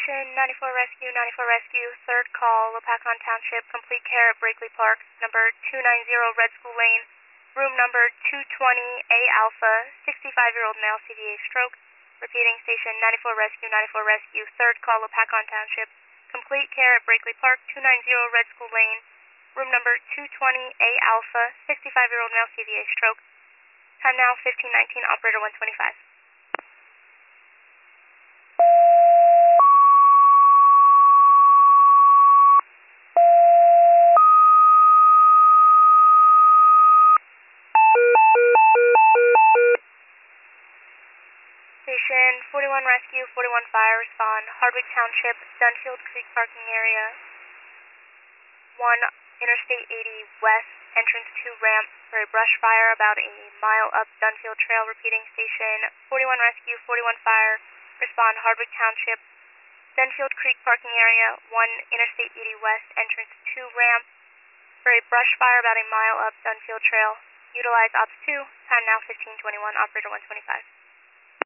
Station 94 Rescue, 94 Rescue, third call, Lopakon Township, complete care at Brakely Park, number 290 Red School Lane, room number 220A Alpha, 65-year-old male CVA stroke. Repeating, Station 94 Rescue, 94 Rescue, third call, Lopakon Township, complete care at Brakely Park, 290 Red School Lane, room number 220A Alpha, 65-year-old male CVA stroke. Time now 15:19, operator 125. Station 41 Rescue, 41 Fire, respond. Hardwick Township, Dunfield Creek parking area, 1 Interstate 80 West, entrance 2 ramp for a brush fire about a mile up Dunfield Trail. Repeating, Station 41 Rescue, 41 Fire, respond. Hardwick Township, Dunfield Creek parking area, 1 Interstate 80 West, entrance 2 ramp for a brush fire about a mile up Dunfield Trail. Utilize Ops 2, time now 15:21, operator 125.